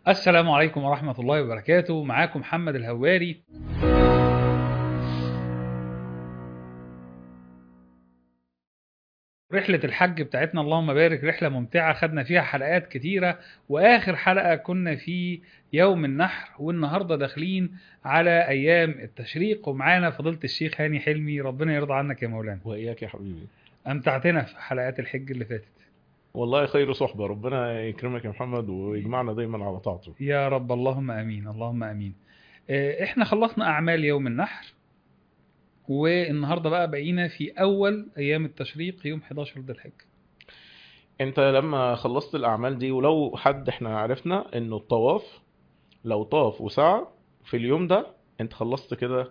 السلام عليكم ورحمة الله وبركاته. معاكم محمد الهواري. رحلة الحج بتاعتنا اللهم بارك رحلة ممتعة، خدنا فيها حلقات كتيرة، وآخر حلقة كنا في يوم النحر، والنهاردة داخلين على أيام التشريق، ومعانا فضيلة الشيخ هاني حلمي. ربنا يرضى عنك يا مولانا. وإياك يا حبيبي. أمتعتنا في حلقات الحج اللي فاتت. والله خير صحبة، ربنا يكرمك يا محمد ويجمعنا دايما على طاعته. يا رب، اللهم آمين اللهم آمين. احنا خلصنا أعمال يوم النحر، والنهاردة بقى بقينا في أول أيام التشريق يوم 11 ذي الحجة. انت لما خلصت الأعمال دي، ولو حد احنا عرفنا انه الطواف لو طاف وسعى في اليوم ده، انت خلصت كده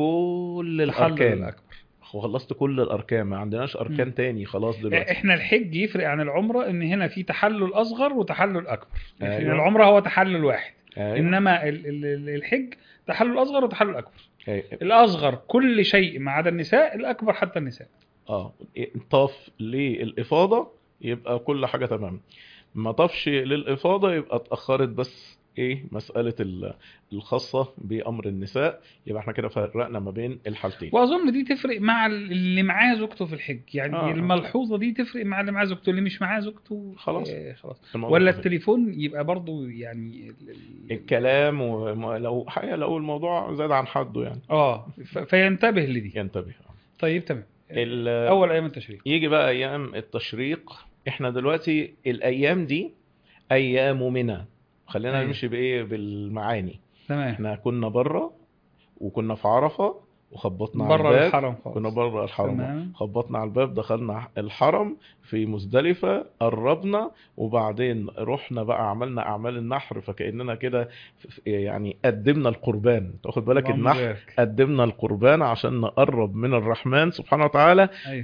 كل تحلل الأركان. الأكبر. خلصت كل الأركان، ما عندناش مم. أركان تاني خلاص دلوقتي. احنا الحج يفرق عن العمرة ان هنا في تحلل اصغر وتحلل اكبر، لكن ايوه، العمرة هو تحلل واحد. ايوه، انما الحج تحلل اصغر وتحلل اكبر. ايوه. الاصغر كل شيء ما عدا النساء، الاكبر حتى النساء. اه، طاف للإفاضة يبقى كل حاجة تمام. ما طافش للإفاضة يبقى اتأخرت، بس ايه مسألة الخاصة بأمر النساء. يبقى احنا كده فرقنا ما بين الحالتين. واظن دي تفرق مع اللي معاه زوجته في الحج، اه، يعني الملحوظة دي تفرق مع اللي معاه زوجته. اللي مش معاه زوجته خلاص خلاص. الموضوع ولا خفيف. التليفون يبقى برضو يعني الكلام، ولو حاجة لو الموضوع زاد عن حده يعني فينتبه لدي. ينتبه. طيب تمام. ال... اول ايام التشريق. يجي بقى أيام التشريق. احنا دلوقتي الأيام دي أيام منى. خلينا ايوه نمشي بإيه بالمعاني. تمام. احنا كنا بره، وكنا في عرفة، وخبطنا على بره الباب. الحرم كنا خالص. بره الحرم، تمام. خبطنا على الباب، دخلنا الحرم في مزدلفة، قربنا، وبعدين رحنا بقى عملنا أعمال النحر. فكأننا كده يعني قدمنا القربان. تاخد بالك اللهم النحر، بارك. قدمنا القربان عشان نقرب من الرحمن سبحانه وتعالى. ايوه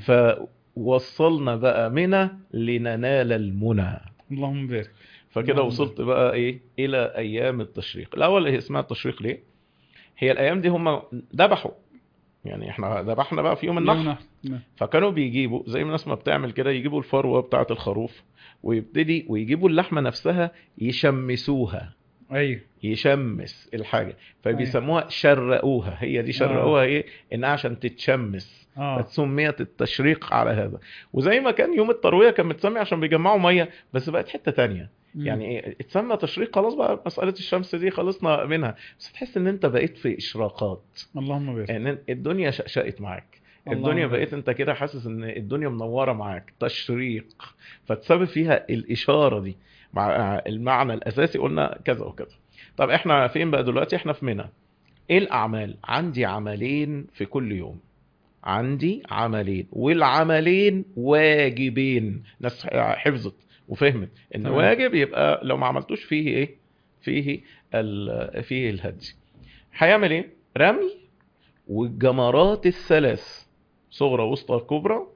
فوصلنا بقى منى لننال المنى. اللهم بارك. فكده اللهم بارك. وصلت بقى ايه الى ايام التشريق. الاول هي اسمها التشريق ليه؟ هي الايام دي هم ذبحوا، يعني احنا ذبحنا بقى في يوم يوم النحر. نحر تمام. فكانوا بيجيبوا زي ما الناس ما بتعمل كده، يجيبوا الفروة بتاعة الخروف، ويبتدي ويجيبوا اللحمة نفسها يشمسوها. ايوه يشمس الحاجة، ايوه. فبيسموها شرقوها. هي دي اه شرقوها ايه؟ انها عشان تتشمس. اه. فسميت التشريق على هذا. وزي ما كان يوم التروية كان متسمي عشان بيجمعوا مية، بس بقت حتة تانية. امم. يعني ايه اتسمى تشريق؟ خلاص بقى مسألة الشمس دي خلصنا منها، بس تحس ان انت بقيت في اشراقات. اللهم بارك. يعني الدنيا شقشقت معاك. الدنيا اللهم بقيت بارك. انت كده حاسس ان الدنيا منورة معاك. تشريق، فتسبب فيها الاشارة دي. مع المعنى الاساسي قلنا كذا وكذا. طب احنا فين بقى دلوقتي؟ احنا في منى. ايه الاعمال؟ عندي عملين في كل يوم. عندي عملين، والعملين واجبين. ناس حفظت وفهمت ان تمام واجب يبقى لو ما عملتوش فيه ايه؟ فيه فيه الهدي. هيعمل ايه؟ رمي، والجمرات الثلاث، صغرى وسطى كبرى،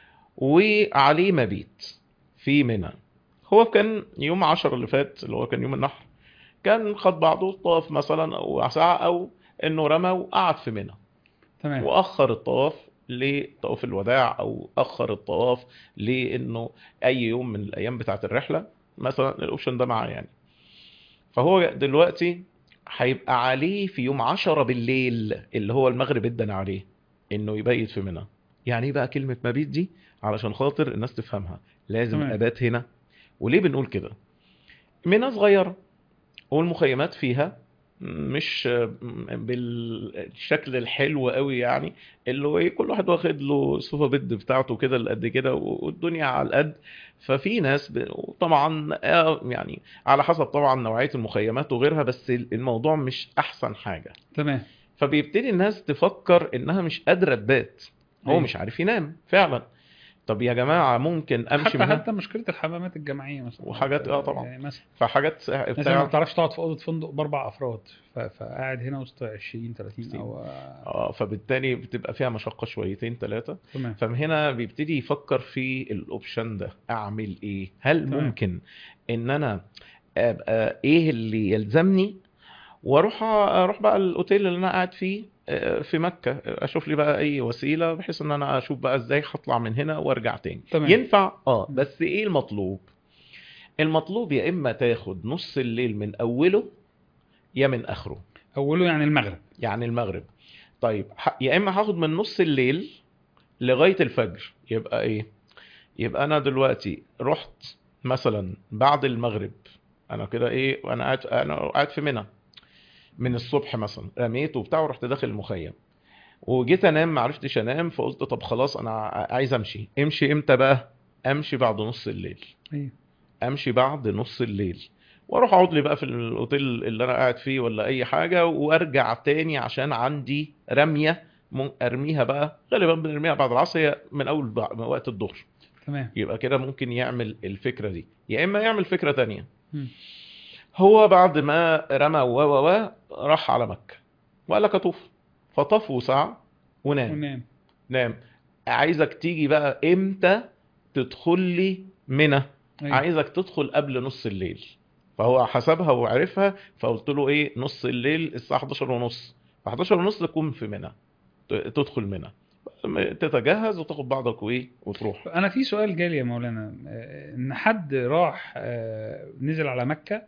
وعليه مبيت في منى. هو كان يوم 10 اللي فات اللي هو كان يوم النحر، كان خد بعضه طاف مثلا او ساعة، او انه رمى وقعد في منى، تمام. واخر الطواف لطواف الوداع، او اخر الطواف لانه اي يوم من الايام بتاعت الرحلة مثلا. الاوبشن ده معاه يعني. فهو دلوقتي هيبقى عليه في يوم 10 بالليل اللي هو المغرب ادن عليه انه يبيت في منى. يعني ايه بقى كلمة مبيت دي؟ علشان خاطر الناس تفهمها، لازم تمام. ابات هنا. وليه بنقول كده؟ منى صغيرة، والمخيمات فيها مش بالشكل الحلو قوي، يعني اللي هو ايه كل واحد واخد له صوفا بيد بتاعته كده اللي قد كده، والدنيا على القد. ففي ناس طبعا يعني على حسب طبعا نوعية المخيمات وغيرها، بس الموضوع مش احسن حاجة. تمام. فبيبتدي الناس تفكر انها مش قادرة تبات. هو ايوه. مش عارف ينام فعلا. طب يا جماعة ممكن امشي حتى من هنا. حتى مشكلة الحمامات الجماعية مثلا، او وحاجات طبعا. يعني مثلا فحاجات مثلا ما بتاع بتعرفش تقعد في أوضة فندق بأربع أفراد، فقاعد هنا وسط 20 30 أو اه، فبالتالي بتبقى فيها مشقة شويتين ثلاثة. تمام فهنا بيبتدي يفكر في الاوبشن ده، اعمل ايه؟ هل تمام. ممكن ان انا ابقى ايه اللي يلزمني، واروح بقى الاوتيل اللي انا قاعد فيه في مكة، اشوف لي بقى اي وسيلة بحيث ان انا اشوف بقى ازاي هطلع من هنا وارجع تاني. تمام. ينفع، مم. بس ايه المطلوب؟ المطلوب يا اما تاخد نص الليل من اوله يا من اخره، اوله يعني المغرب. يعني المغرب. طيب يا اما هاخد من نص الليل لغاية الفجر، يبقى ايه؟ يبقى انا دلوقتي رحت مثلا بعد المغرب، انا كده ايه، انا قاعد في منى من الصبح مثلا، رميت وبتاع ورحت داخل المخيم، وجيت انام ما عرفتش انام، فقلت طب خلاص انا عايز امشي. امشي امتى بقى؟ امشي بعد نص الليل. ايوه. امشي بعد نص الليل واروح اقعد لي بقى في الاوتيل اللي انا قاعد فيه ولا اي حاجه، وارجع تاني عشان عندي رميه ارميها بقى. غالبا بنرميها بعد العصر، هي من اول من وقت الظهر. تمام. يبقى كده ممكن يعمل الفكره دي، يا اما يعمل فكره تانية. مم. هو بعد ما رمى راح على مكه وقال لك اطوف، فطاف وسعى ونام. ونام. نام. عايزك تيجي بقى امتى تدخل لي منى؟ ايوه. عايزك تدخل قبل نص الليل. فهو حسبها وعرفها، فقلت له ايه، نص الليل الساعة 11 ونص، ف 11 ونص تكون في منى، تدخل منى، تتجهز وتاخد بعضك وايه وتروح. انا في سؤال جالي يا مولانا، ان حد راح نزل على مكة،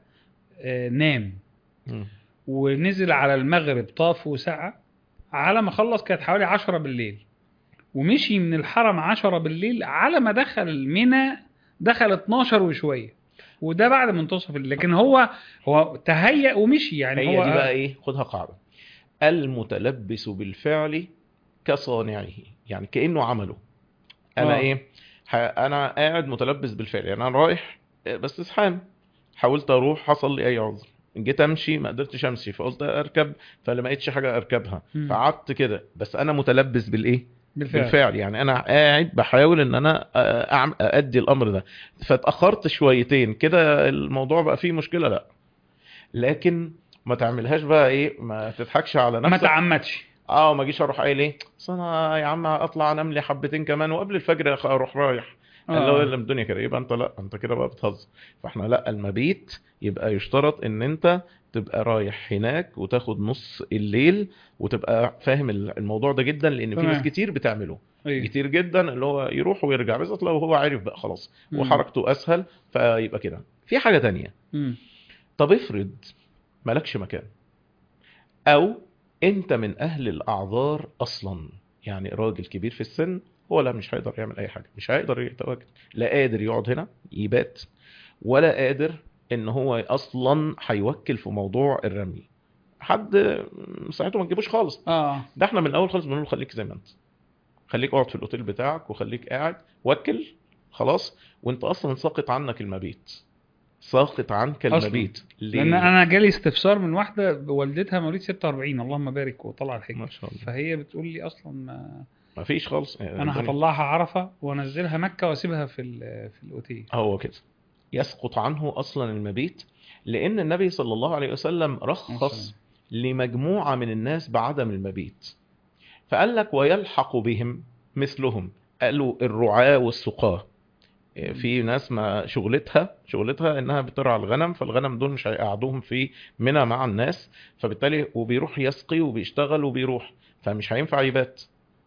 نام، مم. ونزل على المغرب طاف وسعى، على ما خلص كانت حوالي 10 بالليل، ومشي من الحرم 10 بالليل، على ما دخل منى دخل 12 وشوية، وده بعد منتصف الليل. لكن هو تهيأ ومشي يعني هي هو دي بقى ايه، خدها قاعدة: المتلبس بالفعل كصانعه، يعني كأنه عمله. انا اه. ايه، انا قاعد متلبس بالفعل، يعني انا رايح بس زحام، حاولت اروح حصل لي اي عذر، جيت امشي ما قدرتش امشي، فقلت اركب فلما لقيتش حاجه اركبها، مم. فقعدت كده، بس انا متلبس بالايه، بالفعل. بالفعل. يعني انا قاعد بحاول ان انا ادي الامر ده، فاتاخرت شويتين كده الموضوع بقى فيه مشكله، لا. لكن ما تعملهاش بقى ايه، ما تضحكش على ما نفسك. تعمدش. اه ما اجيش اروح قايل ايه، اصل انا يا عم اطلع انام لي حبتين كمان وقبل الفجر اروح رايح، اللي هو اه. اللي الدنيا كده، يبقى انت لا، انت كده بقى بتهزر. فاحنا لا، المبيت يبقى يشترط ان انت تبقى رايح هناك وتاخد نص الليل، وتبقى فاهم الموضوع ده جدا، لان في ناس تمام. كتير بتعمله ايوه. كتير جدا، اللي هو يروح ويرجع، بالذات لو هو عارف بقى خلاص مم. وحركته اسهل، فيبقى كده. في حاجة تانية، مم. طب افرض مالكش مكان، او انت من اهل الاعذار اصلا، يعني راجل كبير في السن، هو لا مش هيقدر يعمل اي حاجه، مش هيقدر يتواجد، لا قادر يقعد هنا يبات، ولا قادر ان هو اصلا هيوكل في موضوع الرمي، حد ساعته ما تجيبوش خالص. اه. ده احنا من الاول خالص بنقول له خليك زي ما انت، خليك اقعد في الاوتيل بتاعك وخليك قاعد وكل، خلاص. وانت اصلا ساقط عنك المبيت، ساقط عنك اصلا المبيت لان ليه؟ انا جالي استفسار من واحده والدتها مواليد 46، اللهم بارك وطلع الحج، ما شاء الله. فهي بتقول لي اصلا ما فيش خالص انا الدنيا. هطلعها عرفه وانزلها مكه واسيبها في الاوتيل. هو كده يسقط عنه أصلا المبيت، لأن النبي صلى الله عليه وسلم مثلا. رخص لمجموعة من الناس بعدم المبيت، فقال لك ويلحق بهم مثلهم، قالوا الرعاة والسقاة. في ناس ما شغلتها انها بترعى الغنم، فالغنم دول مش هيقعدوهم في منى مع الناس، فبالتالي وبيروح يسقي وبيشتغل وبيروح، فمش هينفع يبات،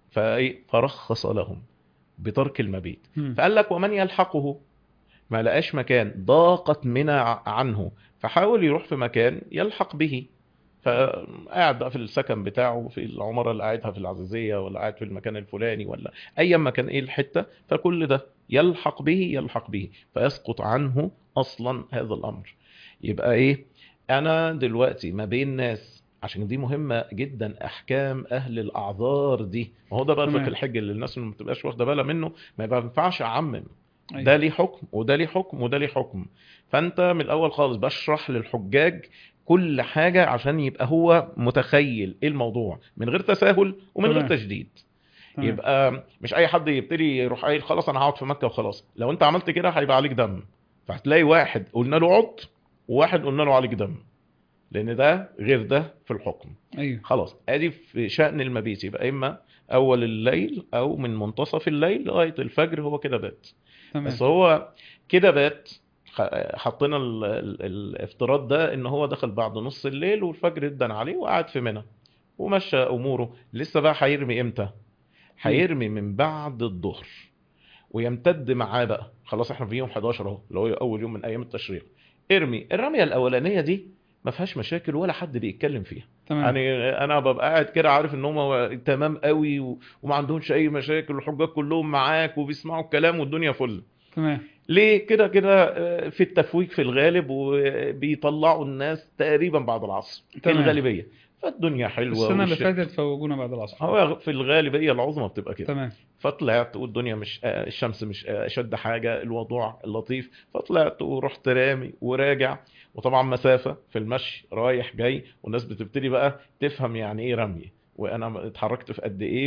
فرخص لهم بترك المبيت. مم. فقال لك ومن يلحقه، ما لقاش مكان، ضاقت منى عنه، فحاول يروح في مكان يلحق به، فقاعد بقى في السكن بتاعه في العمارة اللي قاعدها في العزيزية، ولا قاعد في المكان الفلاني، ولا أي مكان ايه الحتة، فكل ده يلحق به فيسقط عنه أصلا هذا الأمر. يبقى ايه، أنا دلوقتي ما بين ناس، عشان دي مهمة جدا أحكام أهل الأعذار دي، وهو ده بقى الفقه تمام. الحج اللي الناس ما بتبقاش واخدة بالها منه. ما ينفعش أعمم، ده ايوه. ليه حكم وده ليه حكم وده ليه حكم. فانت من الاول خالص بشرح للحجاج كل حاجة عشان يبقى هو متخيل ايه الموضوع، من غير تساهل ومن غير تمام. تشديد. تمام. يبقى مش اي حد يبتدي يروح قايل خلاص انا هقعد في مكة وخلاص، لو انت عملت كده هيبقى عليك دم، فهتلاقي واحد قلنا له عد وواحد قلنا له عليك دم، لان ده غير ده في الحكم. ايوه. خلاص ادي في شأن المبيت، يبقى اما اول الليل او من منتصف الليل لغاية الفجر، هو كده بات. تمام. بس هو كده بات، حطينا الافتراض ده ان هو دخل بعد نص الليل والفجر ادن عليه وقعد في منى ومشى اموره، لسه بقى هيرمي امتى؟ ايوه. هيرمي من بعد الظهر. ويمتد معاه بقى. خلاص احنا في يوم 11 اهو، اللي هو اول يوم من ايام التشريق. ارمي الرميه الاولانيه دي ما فيهاش مشاكل ولا حد بيتكلم فيها. تمام. يعني انا ببقى قاعد كده عارف ان هم تمام قوي وما عندهمش اي مشاكل، والحجاج كلهم معاك وبيسمعوا الكلام والدنيا فل. تمام. ليه كده كده؟ في التفويق في الغالب، وبيطلعوا الناس تقريبا بعد العصر في تمام. الغالبيه، فالدنيا حلوه السنة اللي فاتت فوجونا بعد العصر. هو في الغالبيه العظمى بتبقى كده. تمام. فطلعت والدنيا مش الشمس مش اشد حاجه، الوضوع اللطيف، فطلعت ورحت رامي وراجع. وطبعا مسافه في المشي رايح جاي، والناس بتبتدي بقى تفهم يعني ايه رمي، وانا اتحركت في قد ايه،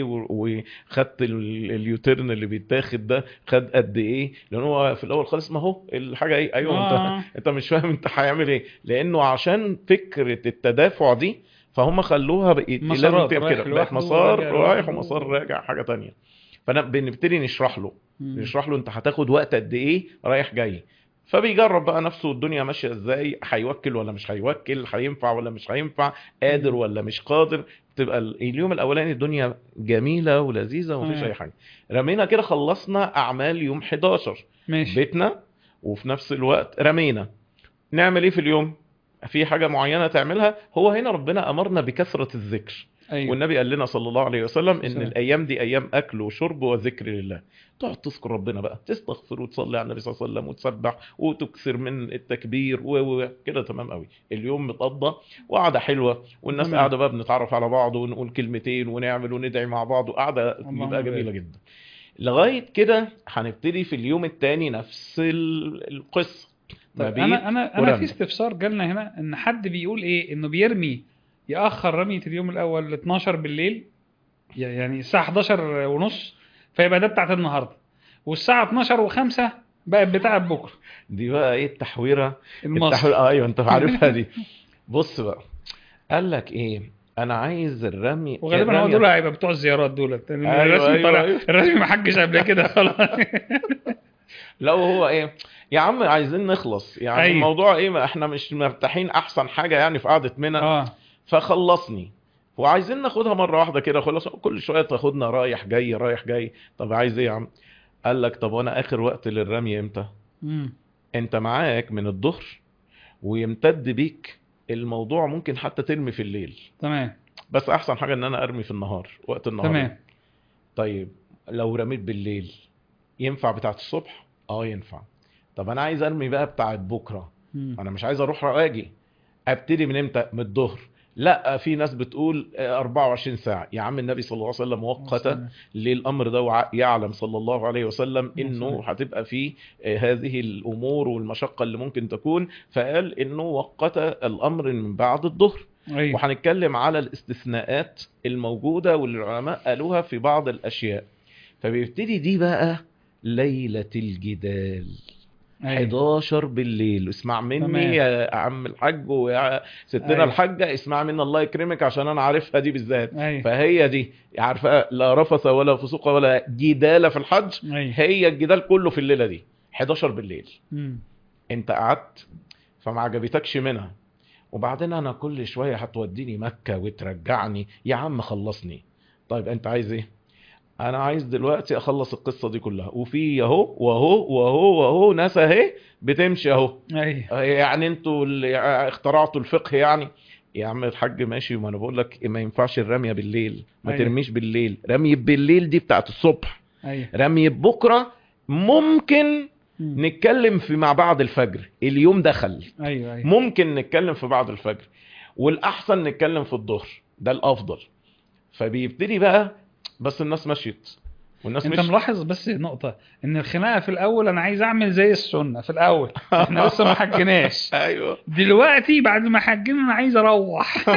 وخدت اليوتيرن اللي بيتاخد ده خد قد ايه. لان هو في الاول خالص ما هو الحاجه ايه، ايوه انت مش فاهم انت هيعمل ايه، لانه عشان فكره التدافع دي فهم خلوها بقت لازم مسارات، تبقى كده، رايح بقت لوحده مسار وراجع رايح لوحده ومسار راجع حاجه تانية. فانا بنبتدي نشرح له مم. انت هتاخد وقت قد ايه رايح جاي. فبيجرب بقى نفسه الدنيا ماشيه ازاي، هيوكل ولا مش هيوكل، هينفع ولا مش هينفع، قادر مم. ولا مش قادر. تبقى اليوم الاولاني الدنيا جميله ولذيذه ومفيش تمام. اي حاجه. رمينا كده، خلصنا اعمال يوم 11 ماشي. بيتنا، وفي نفس الوقت رمينا. نعمل ايه في اليوم؟ في حاجة معينة تعملها؟ هو هنا ربنا أمرنا بكثرة الذكر. ايوه. والنبي قال لنا صلى الله عليه وسلم إن سلام. الأيام دي أيام أكل وشرب وذكر لله. تقعد تذكر ربنا بقى، تستغفر وتصلي على النبي صلى الله عليه وسلم وتسبح وتكثر من التكبير وكده تمام قوي. اليوم متقضى وقعدة حلوة، والناس تمام. قاعدة بقى بنتعرف على بعض ونقول كلمتين ونعمل وندعي مع بعض، وقاعدة اللهم بيبقى جميلة بارك. جدا. لغاية كده هنبتدي في اليوم الثاني نفس القصة، طيب مبيت انا في ورمي. استفسار جالنا هنا ان حد بيقول ايه، انه بيرمي ياخر رميه اليوم الاول ل 12 بالليل، يعني الساعه 11 ونص، فيبقى ده بتاعت النهارده، والساعه 12 و5 بقت بتاعت بكره. دي بقى ايه التحويرة؟ المصري. ايوه انت عارفها دي. بص بقى، قال لك ايه، انا عايز وغالبا هو دول الرمية. هيبقى بتوع الزيارات دولت، لأن ايوه الرسمي ايوه طالع، ايوه. الرسمي ما حجش قبل كده خلاص. لو هو ايه، يا عم عايزين نخلص يعني ايوه. الموضوع ايه، ما احنا مش مرتاحين احسن حاجة يعني في قعدة منى، اه. فخلصني. وعايزين ناخدها مرة واحدة كده خلاص، كل شوية تاخدنا رايح جاي رايح جاي. طب عايز ايه يا عم؟ قال لك طب وانا اخر وقت للرمي امتى؟ امم. انت معاك من الظهر ويمتد بيك الموضوع، ممكن حتى ترمي في الليل، تمام. بس احسن حاجة ان انا ارمي في النهار، وقت النهار يعني. تمام. طيب لو رميت بالليل ينفع بتاعت الصبح؟ اه ينفع. طب انا عايز ارمي بقى بتاعت بكرة، امم. انا مش عايز اروح واجي. ابتدي من امتى؟ من الظهر. لا، في ناس بتقول 24 ساعة. يا عم النبي صلى الله عليه وسلم وقت للأمر ده، ويعلم صلى الله عليه وسلم إنه هتبقى فيه هذه الأمور والمشقة اللي ممكن تكون، فقال إنه وقت الأمر من بعد الظهر. ايوه. وهنتكلم على الاستثناءات الموجودة واللي العلماء قالوها في بعض الأشياء. فبيبتدي دي بقى ليلة الجدال، ايوه. 11 بالليل. اسمع مني تمام. يا عم الحاج ويا ستنا ايوه. الحاجة، اسمع مني الله يكرمك، عشان انا عارفها دي بالذات. ايوه. فهي دي عارفة، لا رفث ولا فسوق ولا جدال في الحج. ايوه. هي الجدال كله في الليلة دي 11 بالليل. امم. انت قعدت فما عجبتكش منها، وبعدين انا كل شوية هتوديني مكة وترجعني، يا عم خلصني. طيب انت عايز ايه؟ انا عايز دلوقتي اخلص القصة دي كلها، وفي اهو وهو ناس اهي بتمشي اهو. ايوه. يعني انتوا اللي اخترعتوا الفقه يعني. يا عم الحاج ماشي، ما انا بقول لك ما ينفعش الرمية بالليل، ما أيوة. ترميش بالليل. رمي بالليل دي بتاعت الصبح. ايوه. رمي بكرة ممكن مم. نتكلم في مع بعض الفجر، اليوم دخل ايوه. ايوه. ممكن نتكلم في بعض الفجر، والاحسن نتكلم في الظهر، ده الافضل. فبيبتدي بقى، بس الناس مشيت والناس انت مشيت. ملاحظ بس نقطة، ان الخناقة في الاول انا عايز اعمل زي السنة في الاول، احنا لسه ما حجناش. ايوه. دلوقتي بعد ما حجنا انا عايز اروح.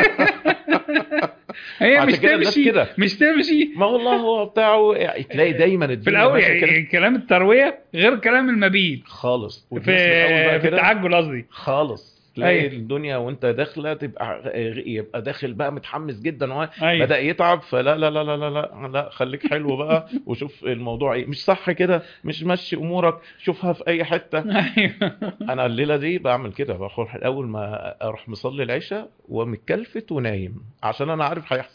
هي مش عشان كده الناس تمشي، كده، مش تمشي. ما والله هو بتاعه يعني، تلاقي دايما في الدنيا الاول ماشيه كده يعني كلام التروية غير كلام المبيت، خالص، في والناس من الاول بقى في كده التعجل قصدي. خالص. تلاقي ايوه. الدنيا وانت داخله تبقى يبقى داخل بقى متحمس جدا، وهو ايوه. بدأ يتعب. فلا لا لا لا لا لا, لا خليك حلو بقى، وشوف الموضوع ايه مش صح كده، مش مشي امورك، شوفها في اي حته. ايوه. انا الليله دي بعمل كده، بروح اول ما اروح مصلي العشاء ومتكلفت ونايم، عشان انا عارف هيحصل ايه.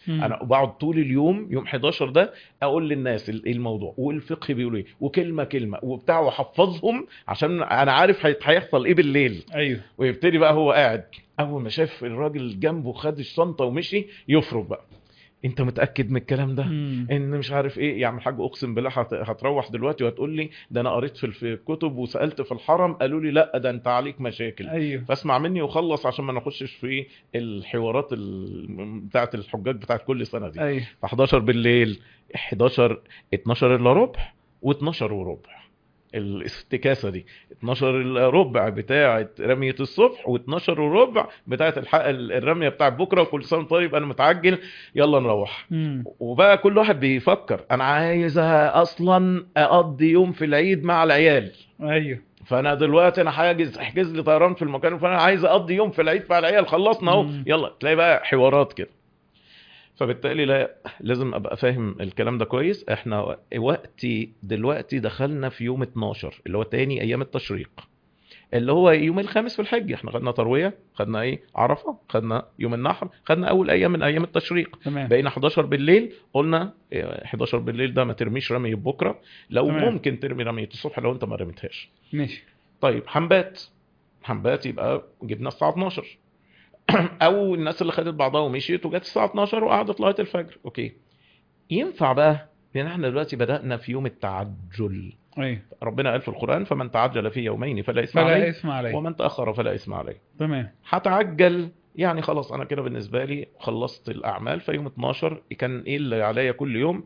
انا بقعد طول اليوم يوم 11 ده اقول للناس الموضوع والفقه بيقولوا ايه وكلمه كلمه وبتاع واحفظهم عشان انا عارف هيحصل ايه بالليل. ايوه. ويبتدي بقى هو قاعد، اول ما شاف الراجل جنبه خد الشنطه ومشي يفرق بقى، انت متاكد من الكلام ده؟ ان مش عارف ايه. يعني الحاج اقسم بالله هتروح دلوقتي وهتقول لي ده انا قريت في الكتب وسالت في الحرم قالوا لي لا ده انت عليك مشاكل. ايوه. فاسمع مني وخلص عشان ما نخشش في الحوارات بتاعه الحجاج بتاعه كل سنه دي. ايوه. ف 11 بالليل، 11 12 الا ربع و12 وربع، الافتكاسه دي 12 الا ربع بتاعه رميه الصبح و12 وربع بتاعه الرميه بتاعه بكره. وكل سنه طيب انا متعجل يلا نروح. وبقى كل واحد بيفكر انا عايز اصلا اقضي يوم في العيد مع العيال. ايوه. فانا دلوقتي انا احجز لي طيران في المكان، فانا عايز اقضي يوم في العيد مع العيال. خلصنا اهو يلا، تلاقي بقى حوارات كده. فبالتالي لا، لازم ابقى فاهم الكلام ده كويس. احنا وقتي دلوقتي دخلنا في يوم 12 اللي هو تاني ايام التشريق، اللي هو يوم الخامس في الحج. احنا خدنا تروية، خدنا ايه عرفة، خدنا يوم النحر، خدنا اول ايام من ايام التشريق. تمام. بقينا 11 بالليل، قلنا 11 بالليل ده ما ترميش رمي بكرة، لو تمام. ممكن ترمي رمية الصبح لو انت ما رميتهاش. ماشي. طيب حنبات يبقى جبنا الساعة 12 او الناس اللي خدت بعضها ومشيت وجت الساعة 12 وقعدت لغاية الفجر، اوكي ينفع بقى. لان احنا دلوقتي بدأنا في يوم التعجل. ايوه. ربنا قال في القرآن فمن تعجل في يومين فلا إثم فلا عليه اسم عليه. ومن تأخر فلا إثم عليه. تمام. هتعجل يعني خلاص انا كده بالنسبة لي خلصت الاعمال. في يوم 12 كان ايه اللي عليا كل يوم؟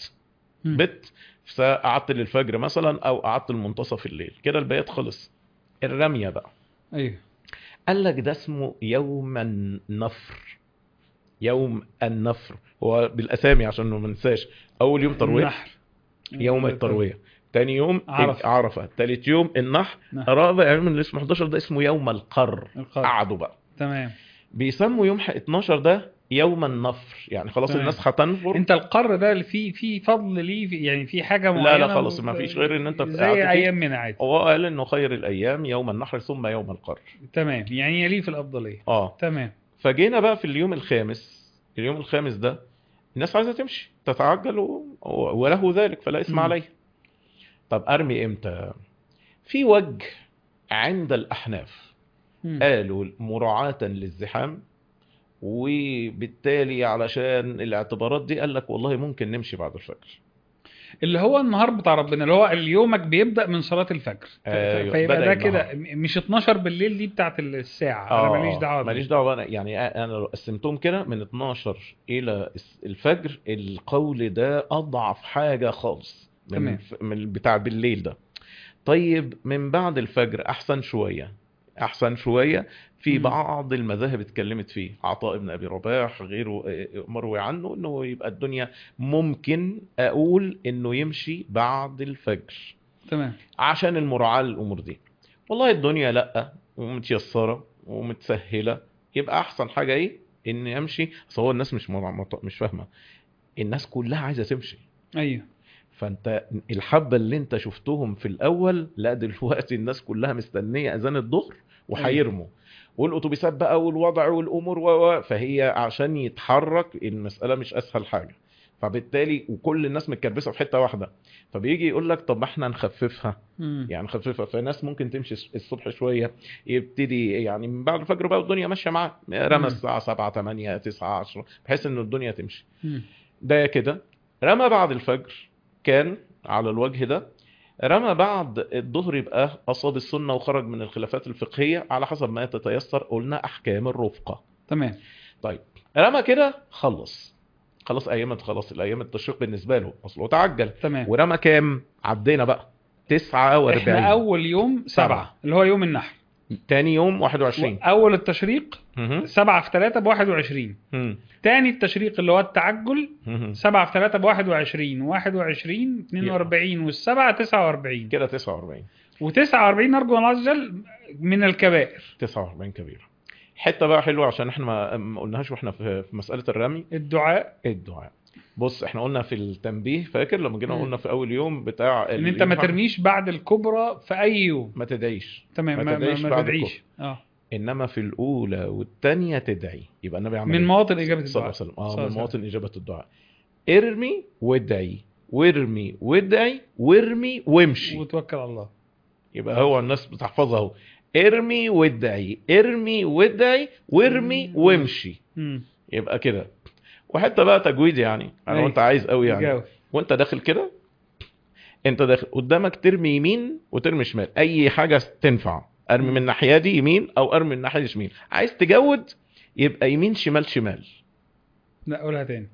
بت فقعدت للفجر مثلا او قعدت المنتصف الليل كده، البيت خلص. الرمية بقى ايوه. قال لك ده اسمه يوم النفر. يوم النفر هو بالاسامي عشان ما ننساش. اول يوم تروية، النحر، يوم التروية. تاني يوم عرفة. تالت يوم النحر. رابع يوم اللي اسمه 11 ده اسمه يوم القر. قعدوا بقى. تمام. بيسموا يوم 12 ده يوم النفر، يعني خلاص تمام. الناس هتنفر. انت القر ده اللي في فضل ليه، يعني في حاجه معينه؟ لا خلاص ما فيش غير ان انت زي ايام من عادي. هو قال انه خير الايام يوم النحر ثم يوم القر. تمام، يعني ليه في الافضليه. تمام. فجينا بقى في اليوم الخامس ده الناس عايزه تمشي تتعجل وله ذلك فلا اسم عليه. طب ارمي امتى؟ في وجه عند الاحناف قالوا مراعاة للزحام، وبالتالي علشان الاعتبارات دي قال لك والله ممكن نمشي بعد الفجر، اللي هو النهار بتاع ربنا، اللي هو اليومك بيبدأ من صلاة الفجر. فيبقى ده كده مش 12 بالليل دي بتاعت الساعة. انا ماليش دعوة ماليش دعوة. يعني انا لو قسمتهم كده من 12 الى الفجر، القول ده اضعف حاجة خالص من بتاع بالليل ده. طيب من بعد الفجر احسن شوية. في بعض المذاهب اتكلمت فيه، عطاء ابن ابي رباح غيره مروي عنه انه يبقى الدنيا ممكن اقول انه يمشي بعد الفجر. تمام. عشان المراعاة للامور دي. والله الدنيا لا ومتيسرة ومتسهلة، يبقى احسن حاجة ايه؟ ان يمشي. هو الناس مش فاهمة، الناس كلها عايزة تمشي. ايوه. فانت الحبة اللي انت شفتهم في الاول، لا دلوقتي الناس كلها مستنية اذان الظهر وهيرموا. والاتوبيسات بقى والوضع والامور فهي عشان يتحرك المسألة مش اسهل حاجة. فبالتالي وكل الناس متكربسة في حتة واحدة، فبيجي يقول لك طب احنا نخففها. يعني نخففها، فالناس ممكن تمشي الصبح شوية، يبتدي يعني من بعد الفجر بقى الدنيا ماشية معاه، رمى الساعة 7 8 9 10 بحيث ان الدنيا تمشي. ده كده رمى بعد الفجر كان على الوجه ده. رمى بعد الظهر يبقى أصاب السنة وخرج من الخلافات الفقهية على حسب ما تتيسر. قلنا أحكام الرفقة. تمام. طيب رمى كده خلص خلاص الأيام التشريق بالنسبة له أصله تعجل. تمام. ورمى كام؟ عدينا بقى 49. احنا أول يوم 7 اللي هو يوم النحر. تاني يوم 21. أول التشريق 7 في 3 ب21. تاني التشريق اللي هو التعجل 7 في 3 ب21 21 42 والسبعة 49 كده 49. و49 نرجو الله عز وجل من الكبائر. 49 كبيرة. حتة بقى حلوة عشان احنا ما قلناش واحنا في مسألة الرمي. الدعاء. بص احنا قلنا في التنبيه، فاكر لما جينا قلنا في اول يوم بتاع ان انت ما ترميش بعد الكبرى في اي يوم. ما تدعيش. تمام. ما تدعيش. انما في الاولى والثانيه تدعي. يبقى النبي عمل من ايه مواطن اجابه صلى الله الدعاء. عليه وسلم؟ صلى الله من عليه وسلم. مواطن اجابه الدعاء. ارمي وادعي، وارمي وادعي، وارمي وامشي. وتوكل على الله. يبقى هو الناس بتحفظها اهو، ارمي وادعي، ارمي وادعي، وارمي وامشي. يبقى كده. وحتى بقى تجويد يعني، انا وانت عايز قوي يعني، جاوب. وانت داخل كده، انت داخل قدامك ترمي يمين وترمي شمال، اي حاجه تنفع. ارمي من الناحيه دي يمين او ارمي من الناحيه دي شمال. عايز تجود يبقى يمين شمال شمال. لا قولها تاني.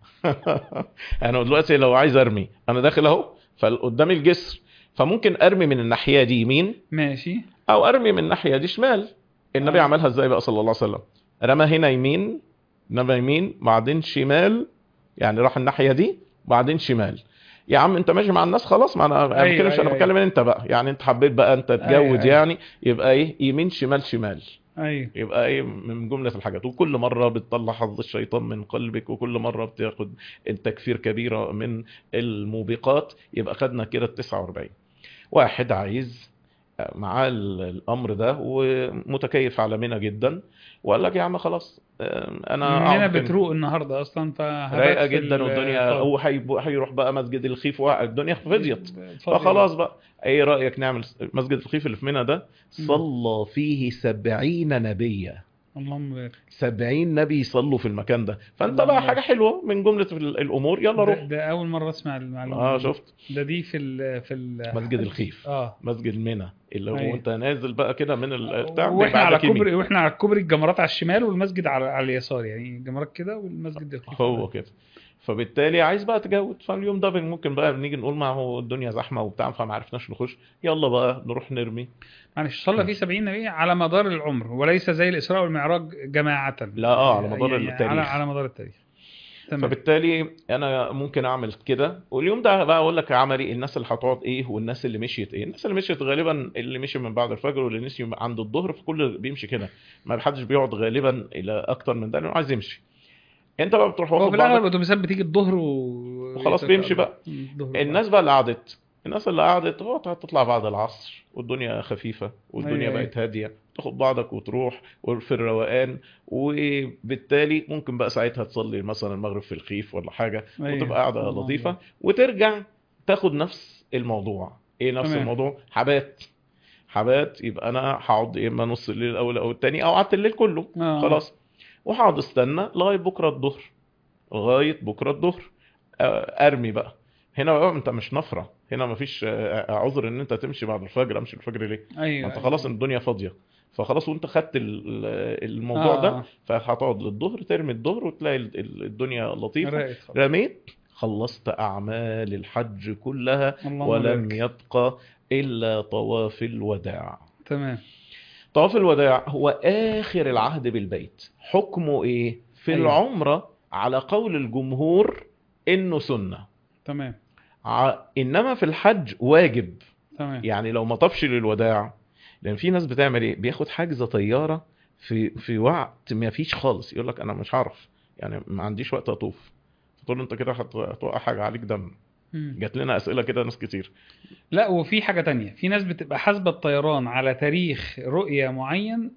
انا دلوقتي لو عايز ارمي، انا داخل اهو فقدامي الجسر، فممكن ارمي من الناحيه دي يمين ماشي. او ارمي من الناحيه دي شمال. النبي عملها ازاي بقى صلى الله عليه وسلم؟ رمى هنا يمين، رمى يمين بعدين شمال، يعني راح الناحيه دي بعدين شمال. يا عم انت ماشي مع الناس خلاص، ما انا أيوة بتكلمش، انا بتكلم انت بقى، يعني انت حبيت بقى انت تجود أيوة. يعني، يبقى ايه يمين شمال شمال. ايوه. يبقى ايه من جملة الحاجات. وكل مرة بتطلع حظ الشيطان من قلبك، وكل مرة بتاخد التكفير كبيرة من الموبقات. يبقى خدنا كده 49. واحد عايز مع الامر ده ومتكيف على منى جدا، وقال لك يا عم خلاص انا مننا اقعد هنا بتروق النهارده اصلا، فهبات رايقه في جدا، والدنيا الفاضي. هو هيروح بقى مسجد الخيف، والدنيا فضيت. فاضي. فخلاص بقى، ايه رايك نعمل مسجد الخيف اللي في منى ده صلى فيه 70 نبيا. اللهم بارك. 70 نبي يصلوا في المكان ده. فانت اللهم بقى بارك. حاجه حلوه من جمله الامور، يلا روح. ده اول مره اسمع المعلومه دي. شفت. دي في مسجد الحج. الخيف، مسجد منى، اللي هو ايوه. انت نازل بقى كده من البتاع بيبقى عندك يمين. واحنا على الكوبري الجمرات على الشمال والمسجد على اليسار، يعني الجمرات كده والمسجد الخيف هو كده. فبالتالي عايز بقى تجود، فاليوم ده ممكن بقى بنيجي نقول ما هو الدنيا زحمه وبتاع فما عرفناش نخش، يلا بقى نروح نرمي. معلش صلى فيه 70 نبي على مدار العمر، وليس زي الاسراء والمعراج جماعه. لا على مدار يعني التاريخ. على مدار التاريخ. تمام. فبالتالي انا ممكن اعمل كده. واليوم ده بقى اقول لك عملي الناس اللي هتقعد ايه، والناس اللي مشيت ايه. الناس اللي مشيت غالبا اللي مشي من بعد الفجر، واللي نسي عند الظهر، فكل بيمشي كده، ما حدش بيقعد غالبا الى اكتر من ده لانه عايز يمشي. انت بقى بتروح هو واخد في الاغلب بعضك الاتوبيسات بتيجي الظهر وخلاص بيمشي بقى. الظهر بعد. الناس بقى اللي قعدت، الناس اللي قعدت هو هتطلع بعد العصر والدنيا خفيفة والدنيا ايوه بقت هادية، تاخد بعضك وتروح في الروقان. وبالتالي ممكن بقى ساعتها تصلي مثلا المغرب في الخيف ولا حاجة، ايوه. وتبقى قاعدة لطيفة، وترجع تاخد نفس الموضوع. ايه نفس تمام. الموضوع؟ حبات. يبقى انا هقعد اما نص الليل الاول او التاني، او قعدت الليل كله خلاص، وهقعد استنى لغاية بكرة الظهر. ارمي بقى. هنا بقى انت مش نفرة، هنا مفيش عذر ان انت تمشي بعد الفجر. امشي الفجر ليه؟ ايوه. ما انت خلاص الدنيا فاضية. فخلاص وانت خدت الموضوع ده، فهتقعد للظهر ترمي الظهر وتلاقي الدنيا لطيفة. رميت، خلصت اعمال الحج كلها، ولم يبقى الا طواف الوداع. تمام. طواف الوداع هو اخر العهد بالبيت. حكمه ايه في العمرة؟ على قول الجمهور انه سنة. تمام. انما في الحج واجب. تمام. يعني لو ما طافش للوداع، لان في ناس بتعمل ايه، بياخد حجز طيارة في وقت ما فيش خالص، يقول لك انا مش هعرف، يعني ما عنديش وقت اطوف. تقول له انت كده هتوقع حاجة عليك دم. جات لنا اسئلة كده ناس كتير. لا وفي حاجة تانية، في ناس بتبقى حاسبة الطيران على تاريخ رؤية معين،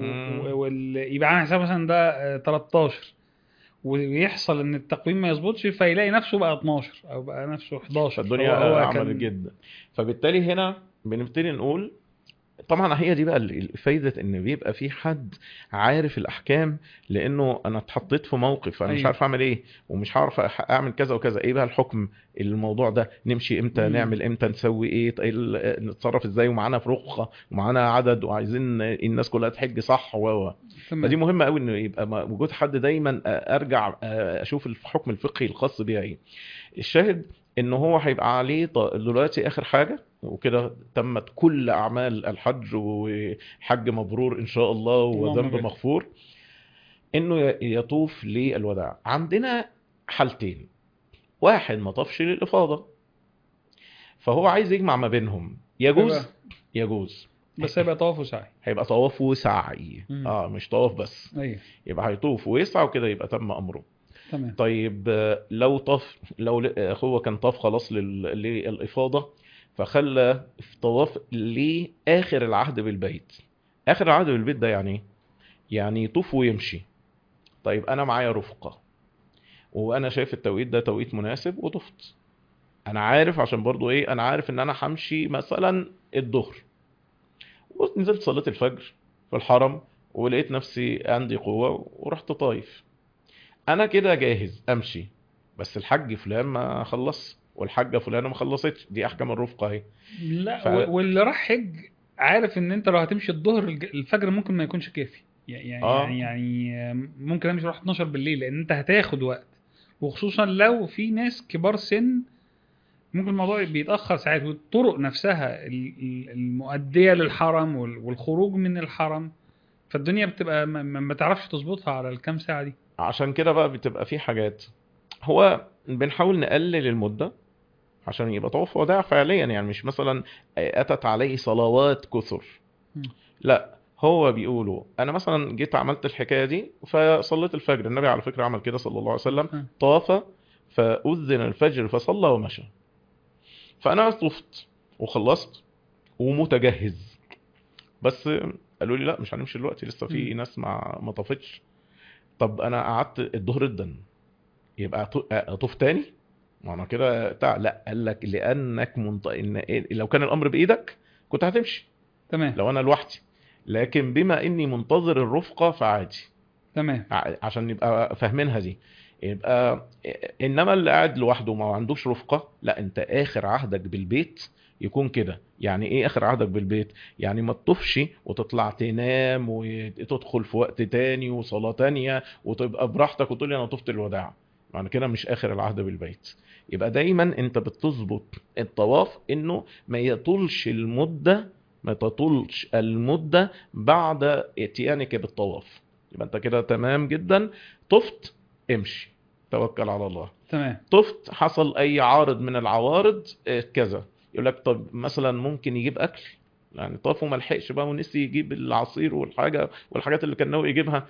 ويبقى عامل حساب مثلا ده 13، ويحصل ان التقويم ما يظبطش، فيلاقي نفسه بقى 12 او بقى نفسه 11. فالدنيا عملت جدا. فبالتالي هنا بنبتدي نقول طبعا هي دي بقى فايدة ان بيبقى في حد عارف الاحكام. لانه انا اتحطيت في موقف انا مش عارف اعمل ايه، ومش عارف اعمل كذا وكذا. ايه بقى الحكم الموضوع ده؟ نمشي امتى؟ نعمل امتى؟ نسوي ايه؟ نتصرف ازاي؟ ومعانا فرقة ومعانا عدد وعايزين الناس كلها تحج صح فدي مهمة قوي انه يبقى وجود حد دايما ارجع اشوف الحكم الفقهي الخاص بيها ايه. الشاهد انه هو هيبقى عليه دلوقتي اخر حاجة، وكده تمت كل اعمال الحج، وحج مبرور ان شاء الله وذنب مغفور، انه يطوف للوداع. عندنا حالتين. واحد ما طافش للافاضة، فهو عايز يجمع ما بينهم. يجوز بس هيبقى طواف وسعي. هيبقى طواف وسعي. مش طواف بس. يبقى هيطوف ويسعى وكده يبقى تم امره. تمام. طيب لو هو كان طاف خلاص للإفاضة، فخلى طواف لآخر العهد بالبيت. آخر العهد بالبيت ده يعني يعني يطوف ويمشي. طيب انا معايا رفقة وانا شايف التوقيت ده توقيت مناسب وطفت، انا عارف عشان برضو ايه، انا عارف ان انا همشي مثلا الظهر، ونزلت صليت الفجر في الحرم ولقيت نفسي عندي قوة ورحت طايف، انا كده جاهز امشي. بس الحج فلان ما خلص والحاجة فلانة ما خلصتش، دي احكام الرفقة اهي. لا، ف واللي راح حج عارف ان انت لو هتمشي الظهر الفجر ممكن ما يكونش كافي. اه ممكن امشي اروح 12 بالليل، لان انت هتاخد وقت، وخصوصا لو في ناس كبار سن ممكن الموضوع بيتأخر ساعات، والطرق نفسها المؤدية للحرم والخروج من الحرم، فالدنيا بتبقى ما تعرفش تظبطها على الكام ساعة دي. عشان كده بقى بتبقى في حاجات، هو بنحاول نقلل المدة عشان يبقى طواف وداع فعليا، يعني مش مثلا اتت عليه صلوات كثر، مم. لا، هو بيقولوا انا مثلا جيت عملت الحكايه دي فصليت الفجر، النبي على فكره عمل كده صلى الله عليه وسلم، طاف فاذن الفجر فصلى ومشى. فانا طفت وخلصت ومتجهز، بس قالوا لي لا مش هنمشي دلوقتي، لسه مم. في ناس ما طافتش. طب انا قعدت الظهر ادن، يبقى اطوف تاني؟ ما انا كده لا، قال لك لانك لو كان الامر بايدك كنت هتمشي تمام. لو انا لوحدي، لكن بما اني منتظر الرفقة فعادي. تمام. عشان نبقى فاهمينها دي، يبقى انما اللي قاعد لوحده ما عندوش رفقة، لا انت اخر عهدك بالبيت يكون كده. يعني ايه اخر عهدك بالبيت؟ يعني ما تطفش وتطلع تنام وتدخل في وقت تاني وصلاة تانية وتبقى براحتك وتقول لي انا طفت الوداع، معنى كده مش اخر العهد بالبيت. يبقى دايما انت بتظبط الطواف انه ما يطولش المدة، ما تطولش المدة بعد اتيانك بالطواف. يبقى انت كده تمام جدا. طفت، امشي، توكل على الله. تمام. طفت، حصل اي عارض من العوارض كذا، يقول لك طب مثلا ممكن يجيب اكل، يعني طاف وما لحقش بقى ونسي يجيب العصير والحاجات اللي كان ناوي يجيبها،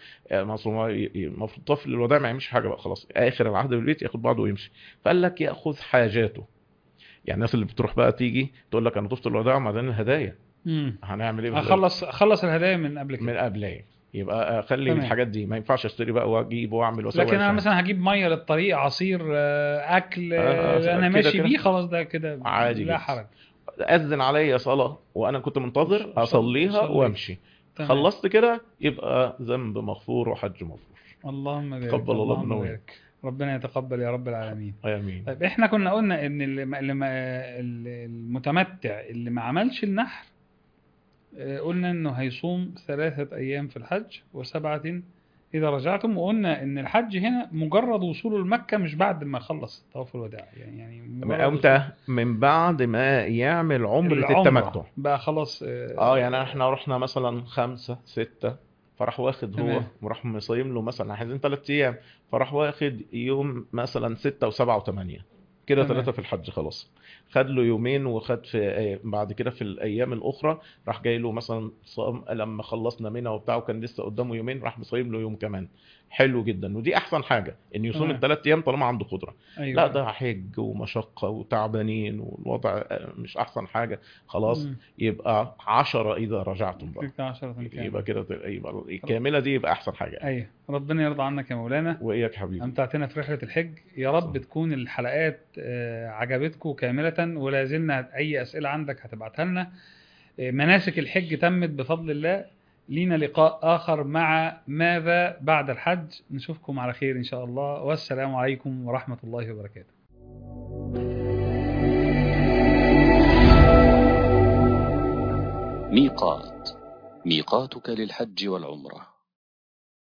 المفروض طاف للوداع ما يعملش حاجه بقى خلاص، اخر العهد بالبيت ياخد بعضه ويمشي. فقال لك ياخذ حاجاته. يعني الناس اللي بتروح بقى تيجي تقول لك انا طفت الوداع وبعدين الهدايا، هنعمل ايه بالهدايا؟ اخلص الهدايا من قبل من كده. قبلين. يبقى اخلي تمام. الحاجات دي ما ينفعش اشتري بقى واجيب واعمل واسوي لكن اي انا حاجه. مثلا هجيب ميه للطريق، عصير، اكل، انا كده ماشي كده بيه خلاص، ده كده عادي لا جدا. حرج. اذن عليا صلاه وانا كنت منتظر اصليها صليت. وامشي، تمام. خلصت كده يبقى ذنب مغفور وحج مغفور. اللهم بارك، تقبل الله منا اللهم ومنكم. بارك. ربنا يتقبل يا رب العالمين. امين. طيب احنا كنا قلنا ان المتمتع اللي ما عملش النحر، قلنا انه هيصوم 3 ايام في الحج و7 اذا رجعتم. وقلنا ان الحج هنا مجرد وصوله لمكة، مش بعد ما خلص طواف الوداع، يعني مجرد وصول امتى؟ من بعد ما يعمل عمرة التمتع. العمرة بقى خلاص. اه يعني احنا رحنا مثلا 5 6، فراح واخد هو تمام. وراح مصيم له مثلا عايزين 3 ايام، فراح واخد يوم مثلا 6 و7 و8، كده 3 تمام. في الحج خلاص. خد له يومين وخد في بعد كده في الايام الاخرى راح جاي له مثلا صام لما خلصنا منها وبتاع وكان لسه قدامه يومين، راح مصيم له يوم كمان. حلو جدا، ودي احسن حاجه ان يصوم تمام. الثلاث ايام طالما عنده قدره. لا ايوه. ده حج ومشقه وتعبانين والوضع مش احسن حاجه، خلاص امم يبقى 10 إذا رجعتم بقى. تلك 10 يبقى كاملة. كده يبقى الكاملة دي يبقى أحسن حاجة يعني. ايوه، ربنا يرضى عنك يا مولانا. وإياك حبيبي. أمتعتنا في رحلة الحج، يا رب صح. تكون الحلقات عجبتكم كاملة، ولا زلنا أي أسئلة عندك هتبعتها لنا. مناسك الحج تمت بفضل الله. لينا لقاء آخر مع ماذا بعد الحج. نشوفكم على خير إن شاء الله، والسلام عليكم ورحمة الله وبركاته. ميقات، ميقاتك للحج والعمرة.